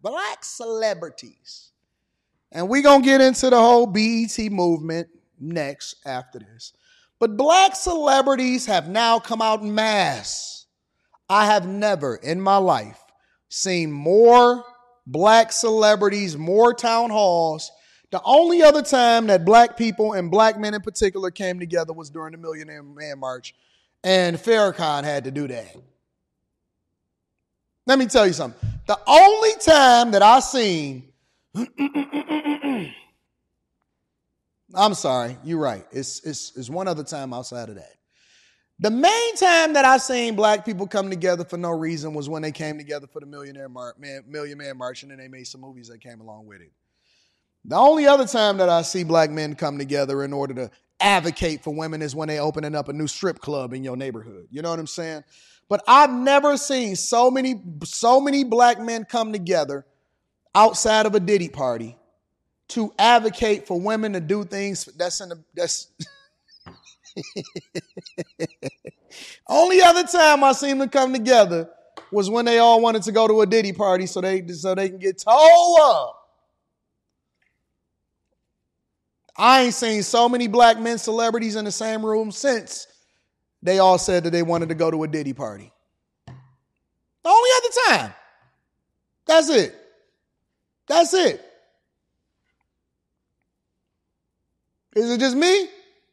black celebrities. And we're going to get into the whole BET movement next after this. But black celebrities have now come out en masse. I have never in my life seen more black celebrities, more town halls. The only other time that black people and black men in particular came together was during the Millionaire Man March, and Farrakhan had to do that. Let me tell you something. The only time that I seen, I'm sorry, you're right. It's one other time outside of that. The main time that I seen black people come together for no reason was when they came together for the Million Man March, and then they made some movies that came along with it. The only other time that I see black men come together in order to advocate for women is when they opening up a new strip club in your neighborhood. You know what I'm saying? But I've never seen so many black men come together outside of a Diddy party to advocate for women to do things that's only other time I seen them come together was when they all wanted to go to a Diddy party so they can get towed up. I ain't seen so many black men celebrities in the same room since they all said that they wanted to go to a Diddy party. The only other time. That's it. That's it. Is it just me?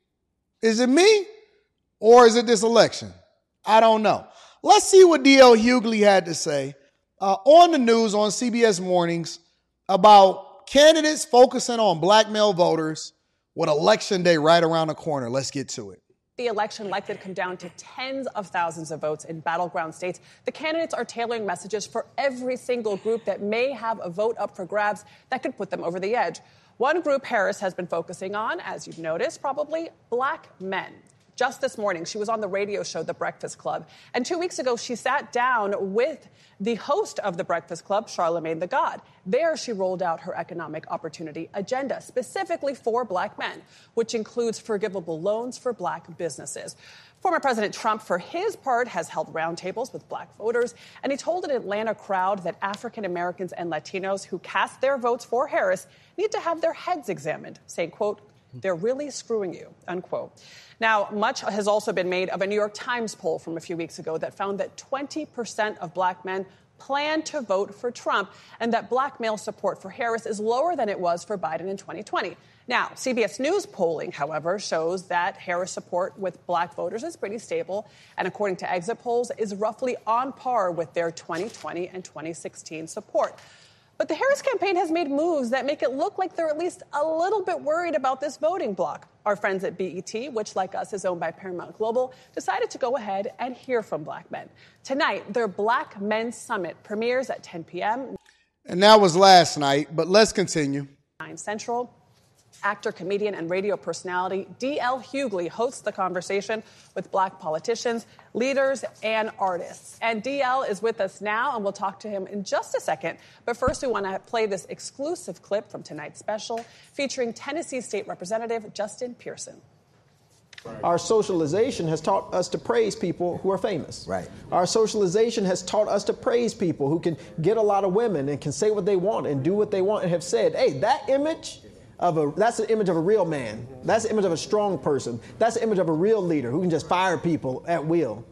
Is it me? Or is it this election? I don't know. Let's see what D.L. Hughley had to say on the news on CBS Mornings about candidates focusing on black male voters with Election Day right around the corner. Let's get to it. The election likely to come down to tens of thousands of votes in battleground states. The candidates are tailoring messages for every single group that may have a vote up for grabs that could put them over the edge. One group Harris has been focusing on, as you've noticed, probably black men. Just this morning, she was on the radio show, The Breakfast Club. And 2 weeks ago, she sat down with the host of The Breakfast Club, Charlemagne the God. There, she rolled out her economic opportunity agenda, specifically for black men, which includes forgivable loans for black businesses. Former President Trump, for his part, has held roundtables with black voters, and he told an Atlanta crowd that African Americans and Latinos who cast their votes for Harris need to have their heads examined, saying, quote, "They're really screwing you," unquote. Now, much has also been made of a New York Times poll from a few weeks ago that found that 20% of black men plan to vote for Trump and that black male support for Harris is lower than it was for Biden in 2020. Now, CBS News polling, however, shows that Harris support with black voters is pretty stable and, according to exit polls, is roughly on par with their 2020 and 2016 support. But the Harris campaign has made moves that make it look like they're at least a little bit worried about this voting bloc. Our friends at BET, which like us is owned by Paramount Global, decided to go ahead and hear from black men. Tonight, their Black Men's Summit premieres at 10 p.m. And that was last night, but let's continue. 9 Central. Actor, comedian, and radio personality D.L. Hughley hosts the conversation with black politicians, leaders, and artists. And D.L. is with us now, and we'll talk to him in just a second. But first, we want to play this exclusive clip from tonight's special featuring Tennessee State Representative Justin Pearson. Our socialization has taught us to praise people who are famous. Right. Our socialization has taught us to praise people who can get a lot of women and can say what they want and do what they want and have said, hey, that's an image of a real man. That's the image of a strong person. That's the image of a real leader who can just fire people at will.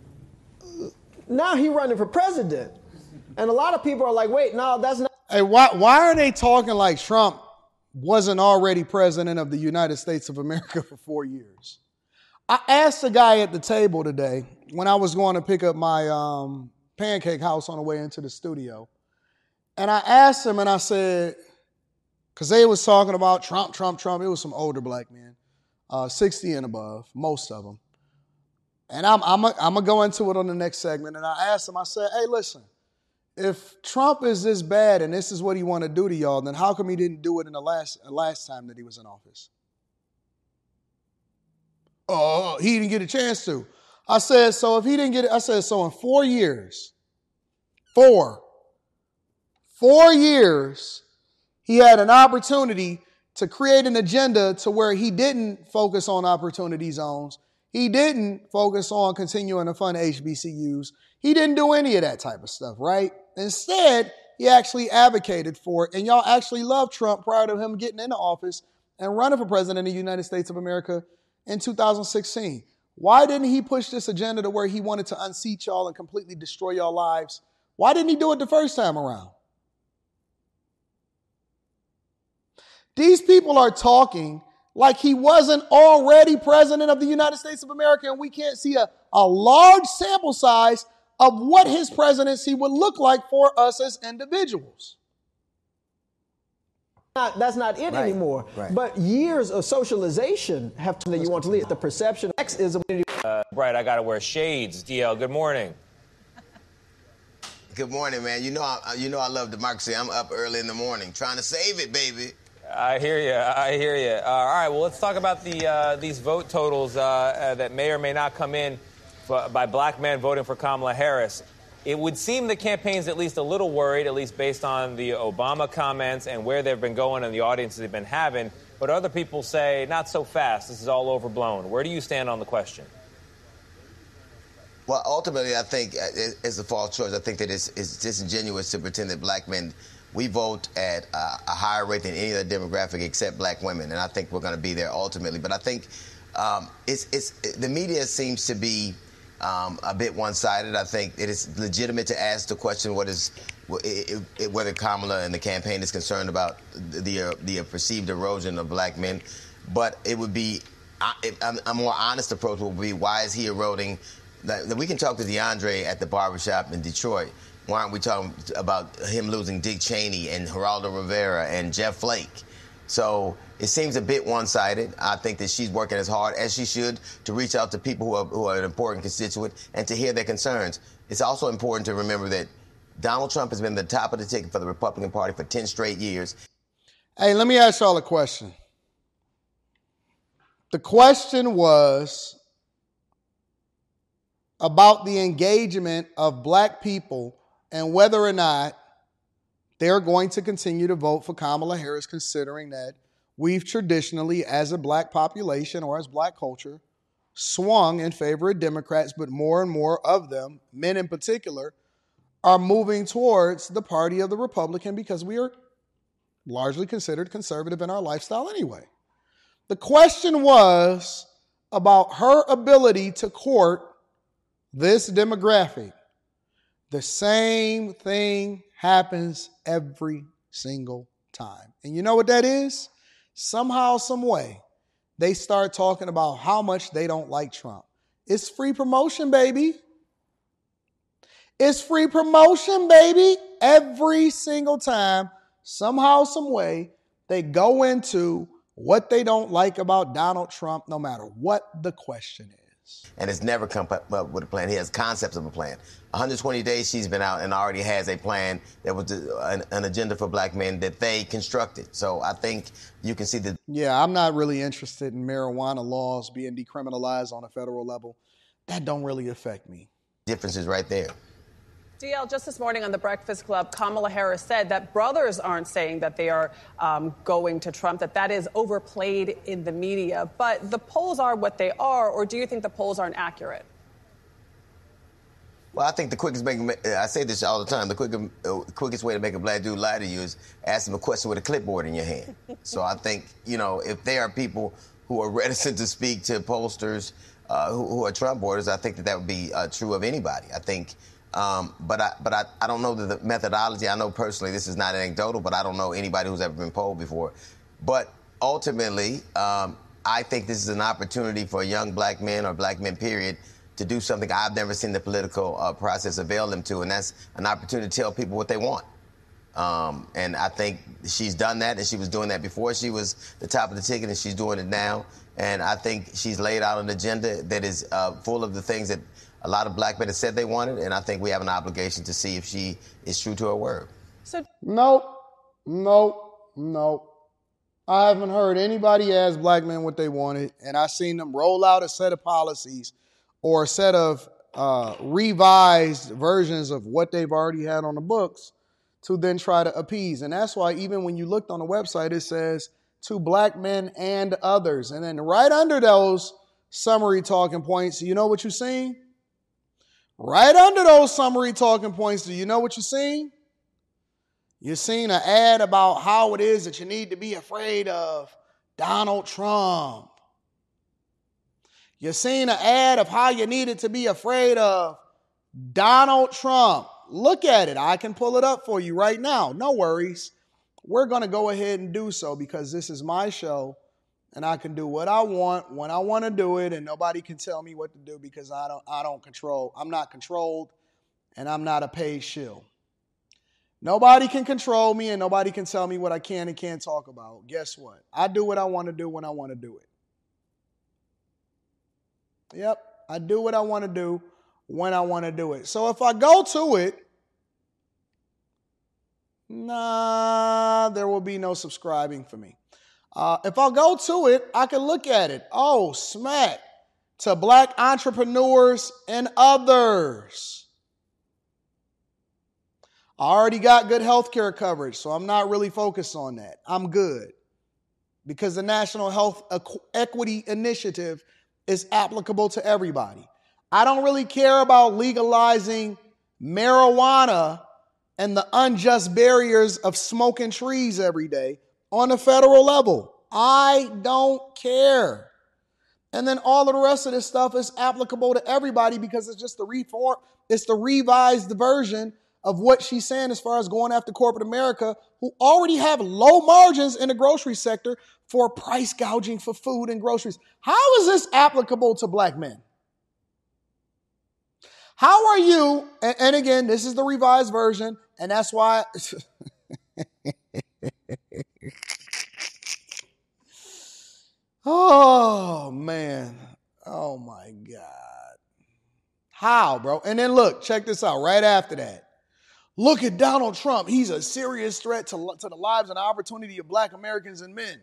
Now he's running for president. And a lot of people are like, wait, no, that's not. Hey, why are they talking like Trump wasn't already president of the United States of America for 4 years? I asked the guy at the table today when I was going to pick up my pancake house on the way into the studio. And I asked him and I said, because they was talking about Trump. It was some older black men, 60 and above, most of them. And I'm going to go into it on the next segment. And I asked him, I said, hey, listen, if Trump is this bad and this is what he want to do to y'all, then how come he didn't do it in the last time that he was in office? Oh, he didn't get a chance to. I said, so if he didn't get it, I said, so in 4 years, 4 years, he had an opportunity to create an agenda to where he didn't focus on opportunity zones. He didn't focus on continuing to fund HBCUs. He didn't do any of that type of stuff, right? Instead, he actually advocated for it. And y'all actually loved Trump prior to him getting into office and running for president of the United States of America in 2016. Why didn't he push this agenda to where he wanted to unseat y'all and completely destroy y'all lives? Why didn't he do it the first time around? These people are talking like he wasn't already president of the United States of America, and we can't see a large sample size of what his presidency would look like for us as individuals. That's not it anymore. Right. But years of socialization have to that you want to lead. The perception of sexism. Right, I got to wear shades. DL, good morning. Good morning, man. You know I love democracy. I'm up early in the morning trying to save it, baby. I hear you. All right, well, let's talk about these vote totals that may or may not come in by black men voting for Kamala Harris. It would seem the campaign's at least a little worried, at least based on the Obama comments and where they've been going and the audience they've been having. But other people say, not so fast. This is all overblown. Where do you stand on the question? Well, ultimately, I think it's a false choice. I think that it's disingenuous to pretend that black men, we vote at a higher rate than any other demographic except black women. And I think we're going to be there ultimately. But I think the media seems to be a bit one-sided. I think it is legitimate to ask the question whether Kamala and the campaign is concerned about the perceived erosion of black men. But it would be a more honest approach would be, why is he eroding? We can talk to DeAndre at the barbershop in Detroit. Why aren't we talking about him losing Dick Cheney and Geraldo Rivera and Jeff Flake? So it seems a bit one-sided. I think that she's working as hard as she should to reach out to people who are an important constituent and to hear their concerns. It's also important to remember that Donald Trump has been the top of the ticket for the Republican Party for 10 straight years. Hey, let me ask y'all a question. The question was about the engagement of black people and whether or not they're going to continue to vote for Kamala Harris, considering that we've traditionally, as a black population or as black culture, swung in favor of Democrats, but more and more of them, men in particular, are moving towards the party of the Republican because we are largely considered conservative in our lifestyle anyway. The question was about her ability to court this demographic. The same thing happens every single time. And you know what that is? Somehow, some way, they start talking about how much they don't like Trump. It's free promotion, baby. It's free promotion, baby. Every single time, somehow, some way, they go into what they don't like about Donald Trump, no matter what the question is. And it's never come up with a plan. He has concepts of a plan. 120 days she's been out and already has a plan that was an agenda for black men that they constructed. So I think you can see that. Yeah, I'm not really interested in marijuana laws being decriminalized on a federal level. That don't really affect me. Difference is right there. DL, just this morning on The Breakfast Club, Kamala Harris said that brothers aren't saying that they are going to Trump, that is overplayed in the media. But the polls are what they are, or do you think the polls aren't accurate? Well, I think the quickest way, I say this all the time, the quickest way to make a black dude lie to you is ask him a question with a clipboard in your hand. So I think, if there are people who are reticent to speak to pollsters who are Trump voters, I think that would be true of anybody. I think. But I don't know the methodology. I know personally this is not anecdotal, but I don't know anybody who's ever been polled before. But ultimately, I think this is an opportunity for young black men or black men, period, to do something I've never seen the political process avail them to, and that's an opportunity to tell people what they want. And I think she's done that, and she was doing that before she was the top of the ticket, and she's doing it now. And I think she's laid out an agenda that is full of the things that a lot of black men have said they wanted, and I think we have an obligation to see if she is true to her word. Nope. I haven't heard anybody ask black men what they wanted, and I've seen them roll out a set of policies or a set of revised versions of what they've already had on the books to then try to appease. And that's why even when you looked on the website, it says to black men and others. And then right under those summary talking points, you know what you're seeing? Right under those summary talking points, do you know what you're seeing? You seen an ad about how it is that you need to be afraid of Donald Trump. You seen an ad of how you needed to be afraid of Donald Trump. Look at it. I can pull it up for you right now. No worries. We're going to go ahead and do so because this is my show and I can do what I want when I want to do it, and nobody can tell me what to do because I don't control. I'm not controlled and I'm not a paid shill. Nobody can control me and nobody can tell me what I can and can't talk about. Guess what? I do what I want to do when I want to do it. Yep, I do what I want to do when I want to do it. So if I go to it, there will be no subscribing for me. If I go to it, I can look at it. Oh, smack. To black entrepreneurs and others. I already got good health care coverage, so I'm not really focused on that. I'm good. Because the National Health Equity Initiative is applicable to everybody. I don't really care about legalizing marijuana and the unjust barriers of smoking trees every day on a federal level. I don't care. And then all of the rest of this stuff is applicable to everybody because it's just it's the revised version of what she's saying as far as going after corporate America, who already have low margins in the grocery sector for price gouging for food and groceries. How is this applicable to black men? How are you, and again, this is the revised version, and that's why, oh man, oh my God. How, bro? And then look, check this out right after that. Look at Donald Trump. He's a serious threat to the lives and opportunity of black Americans and men.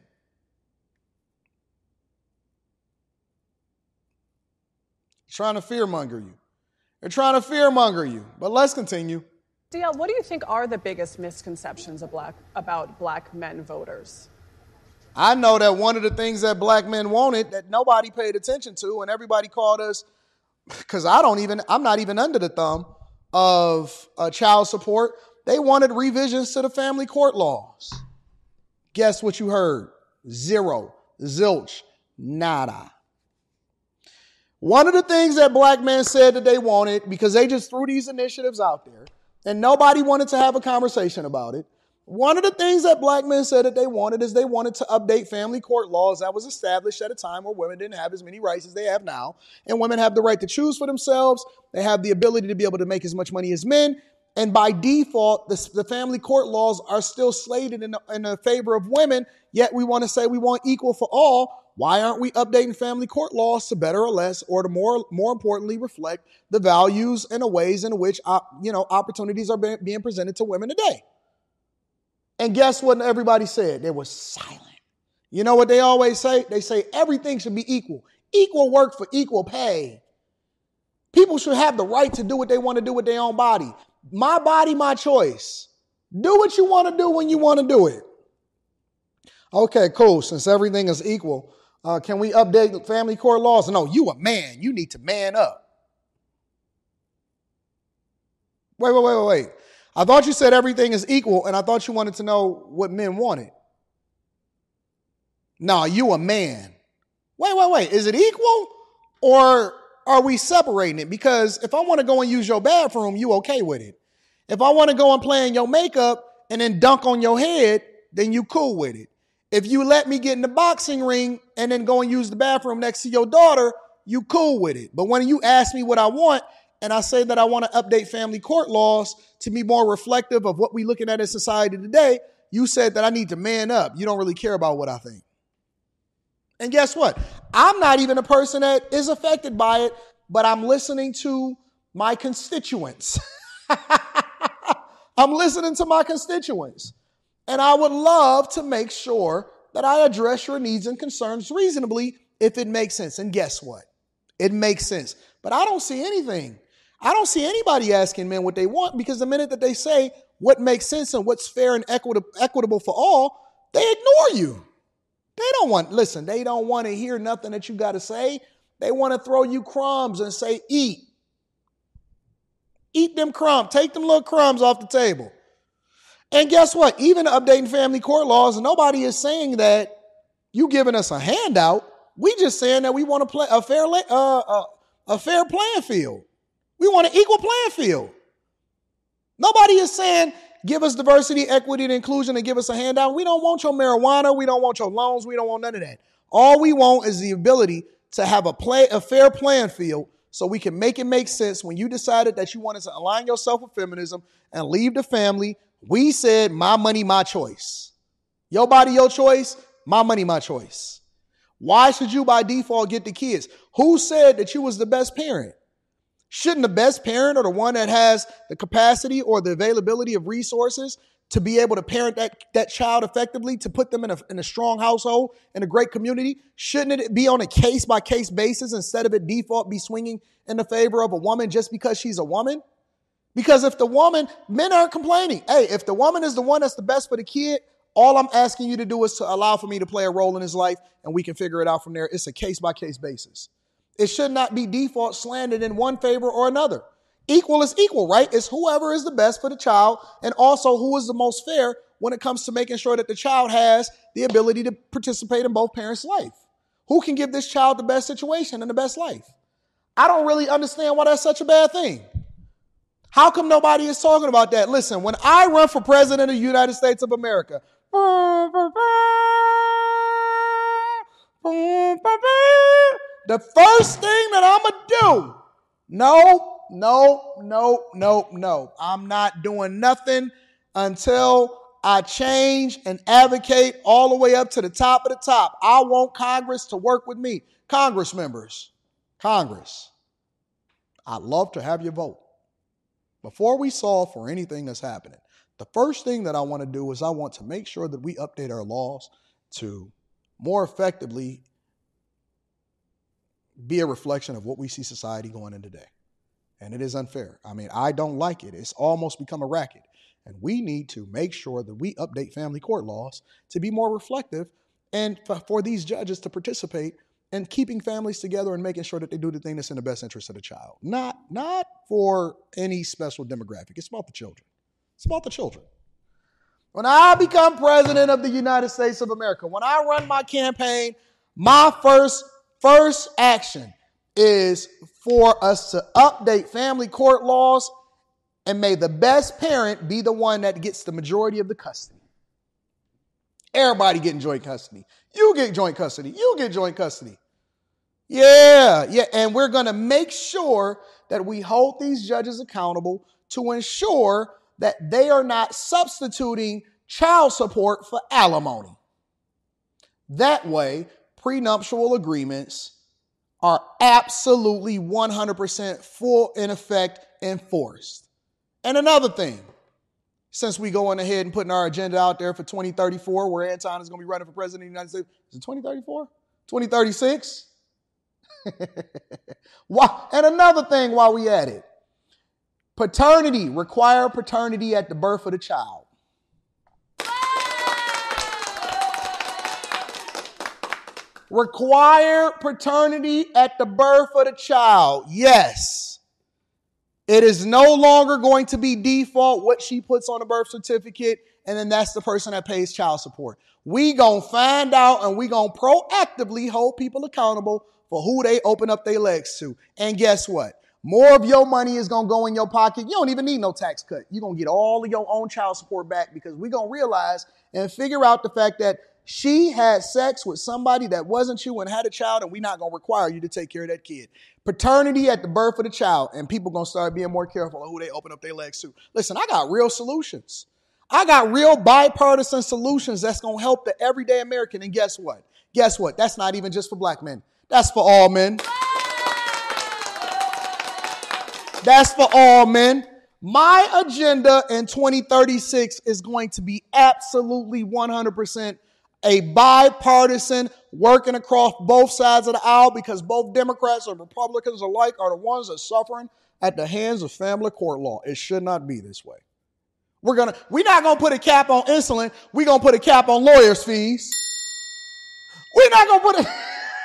Trying to fearmonger you. They're trying to fearmonger you. But let's continue. DL, what do you think are the biggest misconceptions about black men voters? I know that one of the things that black men wanted that nobody paid attention to, and everybody called us, because I'm not even under the thumb of child support. They wanted revisions to the family court laws. Guess what you heard? Zero. Zilch. Nada. One of the things that black men said that they wanted, because they just threw these initiatives out there and nobody wanted to have a conversation about it. One of the things that black men said that they wanted is they wanted to update family court laws that was established at a time where women didn't have as many rights as they have now. And women have the right to choose for themselves. They have the ability to be able to make as much money as men. And by default, the family court laws are still slated in the favor of women. Yet we want to say we want equal for all. Why aren't we updating family court laws to better or less, or to more importantly, reflect the values and the ways in which opportunities are being presented to women today? And guess what everybody said? They were silent. You know what they always say? They say everything should be equal. Equal work for equal pay. People should have the right to do what they want to do with their own body. My body, my choice. Do what you want to do when you want to do it. Okay, cool. Since everything is equal, can we update family court laws? No, you a man. You need to man up. Wait. I thought you said everything is equal, and I thought you wanted to know what men wanted. No, you a man. Wait. Is it equal, or are we separating it? Because if I want to go and use your bathroom, you okay with it. If I want to go and play in your makeup and then dunk on your head, then you cool with it. If you let me get in the boxing ring and then go and use the bathroom next to your daughter, you cool with it. But when you ask me what I want, and I say that I want to update family court laws to be more reflective of what we're looking at in society today, you said that I need to man up. You don't really care about what I think. And guess what? I'm not even a person that is affected by it, but I'm listening to my constituents. I'm listening to my constituents. And I would love to make sure that I address your needs and concerns reasonably if it makes sense. And guess what? It makes sense. But I don't see anything. I don't see anybody asking men what they want, because the minute that they say what makes sense and what's fair and equitable for all, they ignore you. They don't want to hear nothing that you got to say. They want to throw you crumbs and say, eat. Eat them crumbs. Take them little crumbs off the table. And guess what? Even updating family court laws, nobody is saying that you giving us a handout. We just saying that we want to play a fair playing field. We want an equal playing field. Nobody is saying give us diversity, equity, and inclusion and give us a handout. We don't want your marijuana. We don't want your loans. We don't want none of that. All we want is the ability to have a fair playing field so we can make it make sense. When you decided that you wanted to align yourself with feminism and leave the family, we said, my money, my choice. Your body, your choice. My money, my choice. Why should you by default get the kids? Who said that you was the best parent? Shouldn't the best parent or the one that has the capacity or the availability of resources to be able to parent that child effectively, to put them in a strong household, in a great community? Shouldn't it be on a case-by-case basis instead of it default be swinging in the favor of a woman just because she's a woman? Because if the woman, men aren't complaining. Hey, if the woman is the one that's the best for the kid, all I'm asking you to do is to allow for me to play a role in his life and we can figure it out from there. It's a case-by-case basis. It should not be default slanted in one favor or another. Equal is equal, right? It's whoever is the best for the child and also who is the most fair when it comes to making sure that the child has the ability to participate in both parents' life. Who can give this child the best situation and the best life? I don't really understand why that's such a bad thing. How come nobody is talking about that? Listen, when I run for president of the United States of America, the first thing that I'm going to do, no. I'm not doing nothing until I change and advocate all the way up to the top of the top. I want Congress to work with me. Congress members, Congress, I'd love to have your vote. Before we solve for anything that's happening, the first thing that I want to do is I want to make sure that we update our laws to more effectively be a reflection of what we see society going in today. And it is unfair. I mean, I don't like it. It's almost become a racket. And we need to make sure that we update family court laws to be more reflective and for these judges to participate in keeping families together and making sure that they do the thing that's in the best interest of the child. Not for any special demographic. It's about the children. It's about the children. When I become president of the United States of America, when I run my campaign, my first action is for us to update family court laws, and may the best parent be the one that gets the majority of the custody. Everybody getting joint custody. You get joint custody. You get joint custody. Yeah. And we're going to make sure that we hold these judges accountable to ensure that they are not substituting child support for alimony. That way, prenuptial agreements are absolutely 100% full in effect enforced. And another thing, since we going ahead and putting our agenda out there for 2034, where Anton is going to be running for president of the United States, is it 2034? 2036? And another thing while we at it, paternity, require paternity at the birth of the child. Require paternity at the birth of the child. Yes. It is no longer going to be default what she puts on a birth certificate, and then that's the person that pays child support. We gonna find out and we gonna proactively hold people accountable for who they open up their legs to. And guess what? More of your money is gonna go in your pocket. You don't even need no tax cut. You're gonna get all of your own child support back because we're gonna realize and figure out the fact that she had sex with somebody that wasn't you and had a child, and we're not going to require you to take care of that kid. Paternity at the birth of the child, and people going to start being more careful of who they open up their legs to. Listen, I got real solutions. I got real bipartisan solutions that's going to help the everyday American. And guess what? That's not even just for black men. That's for all men. That's for all men. My agenda in 2036 is going to be absolutely 100% a bipartisan, working across both sides of the aisle, because both Democrats and Republicans alike are the ones that are suffering at the hands of family court law. It should not be this way. We're not going to put a cap on insulin. We're going to put a cap on lawyers' fees. We're not going to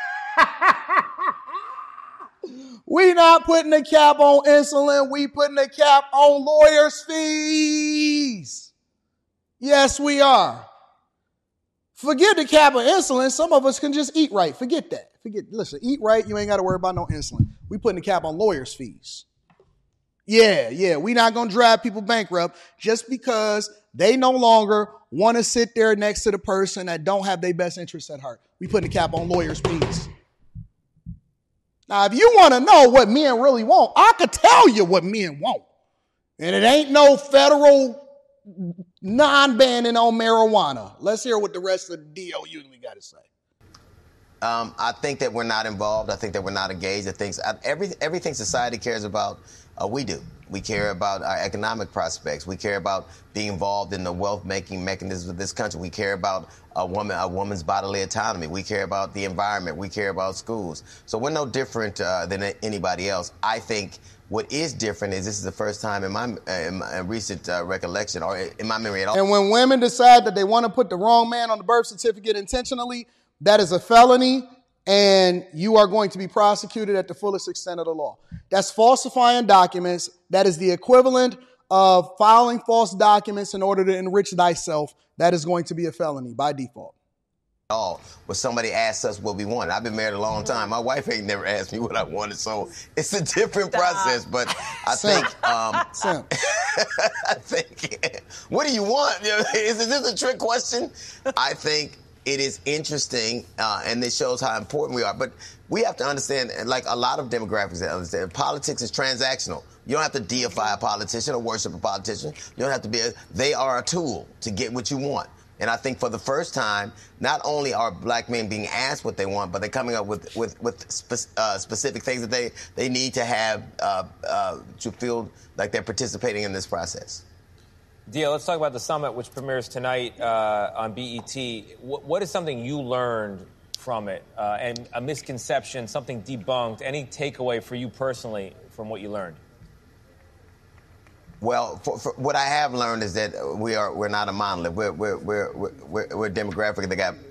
We're not putting a cap on insulin. We putting a cap on lawyers' fees. Yes, we are. Forget the cap of insulin. Some of us can just eat right. Forget that. Listen, eat right. You ain't got to worry about no insulin. We putting the cap on lawyers' fees. Yeah. We not going to drive people bankrupt just because they no longer want to sit there next to the person that don't have their best interests at heart. We putting the cap on lawyers' fees. Now, if you want to know what men really want, I could tell you what men want. And it ain't no federal non-banning on marijuana. Let's hear what the rest of the DOU usually got to say. I think that we're not involved. I think that we're not engaged. I think everything society cares about, we do. We care about our economic prospects. We care about being involved in the wealth-making mechanisms of this country. We care about a woman's bodily autonomy. We care about the environment. We care about schools. So we're no different than anybody else. I think what is different is this is the first time in my recent recollection or in my memory at all. And when women decide that they want to put the wrong man on the birth certificate intentionally, that is a felony, and you are going to be prosecuted at the fullest extent of the law. That's falsifying documents. That is the equivalent of filing false documents in order to enrich thyself. That is going to be a felony by default. When somebody asks us what we want. I've been married a long time. My wife ain't never asked me what I wanted, so it's a different process. But I think, I think, what do you want? Is this a trick question? I think it is interesting, and it shows how important we are. But we have to understand, like a lot of demographics understand, politics is transactional. You don't have to deify a politician or worship a politician. You don't have to they are a tool to get what you want. And I think for the first time, not only are black men being asked what they want, but they're coming up with specific things that they need to have to feel like they're participating in this process. Dia, let's talk about the summit, which premieres tonight on BET. What is something you learned from it, and a misconception, something debunked, any takeaway for you personally from what you learned? Well, for what I have learned is that we're not a monolith. We're a demographic that got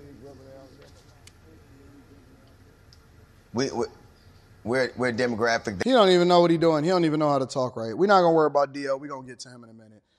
we're a demographic. He don't even know what he's doing. He don't even know how to talk right. We're not gonna worry about Dio. We're gonna get to him in a minute.